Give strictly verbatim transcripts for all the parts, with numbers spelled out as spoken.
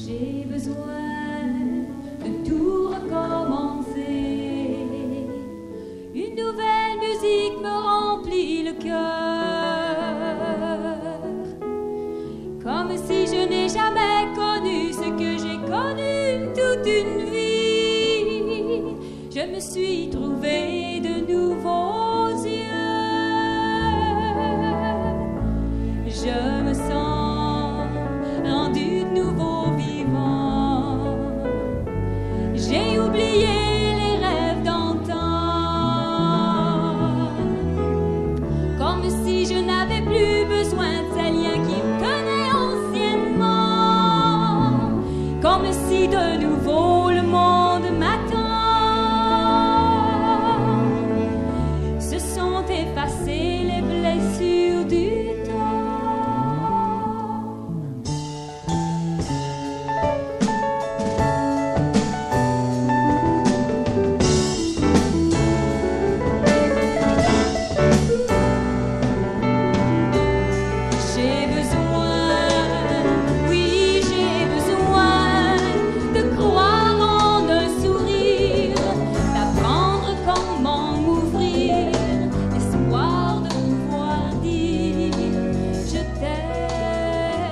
J'ai besoin de tout recommencer. Une nouvelle musique me remplit le cœur, comme si je n'ai jamais connu ce que j'ai connu toute une vie. Je me suis trouvée de nouveaux yeux. Je me sens rendue de nouveau vivant. J'ai oublié les rêves d'antan, comme si je n'avais plus besoin de ces liens qui me tenaient anciennement, comme si de nouveau le monde m'attend. Se sont effacées les blessures du temps. J'ai besoin, oui j'ai besoin de croire en un sourire, d'apprendre comment m'ouvrir, l'espoir de pouvoir dire je t'aime.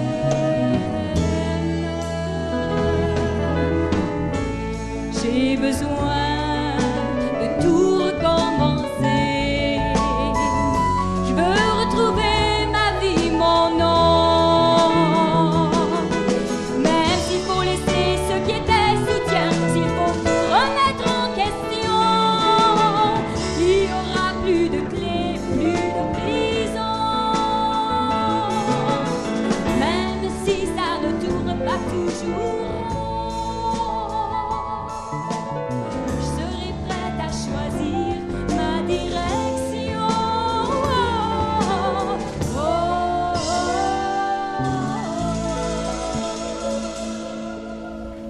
J'ai besoin de tout recommencer. Je veux retrouver ma vie, mon nom. Même s'il faut laisser ce qui était soutien, s'il faut tout remettre en question, il n'y aura plus de clés, plus de prison. Même si ça ne tourne pas toujours